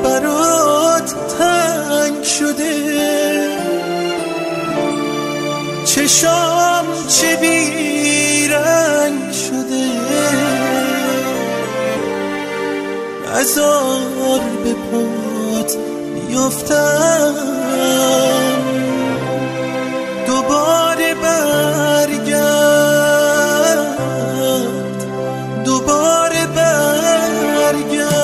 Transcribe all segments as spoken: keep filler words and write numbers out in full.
برات تنگ شده، چشام چه بیرنگ شده، نزار به پات بیفتم دوباره برگرد، دوباره برگرد.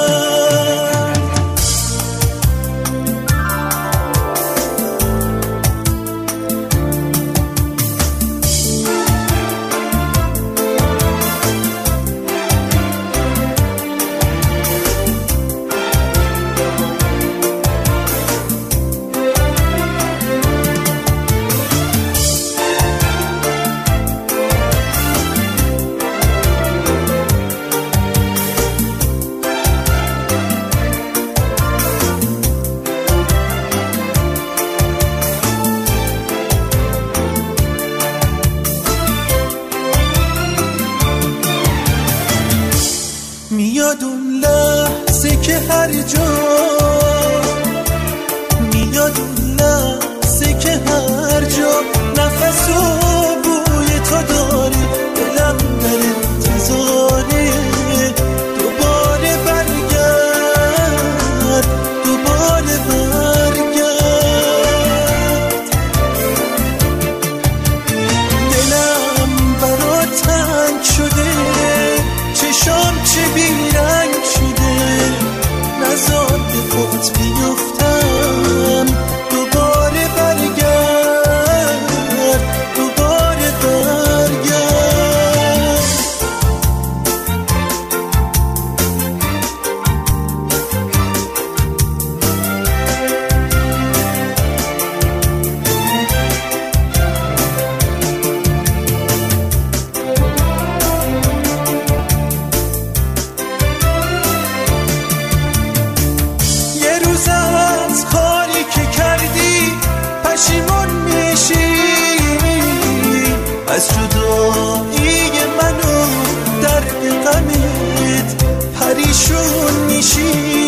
میاد اون لحظه که هر جا، میاد اون لحظه که هر جا نفس و بوی تو داری، دلم در انتظاره دوباره برگرد، دوباره برگرد. دلم برات تنگ شده، چشام چه بیرنگ شده، نزار به خود بیفتم دوباره برگرد، دوباره برگرد. از کاری که کردی پشیمون میشی، از جدایی من و درد غمت پریشون میشی.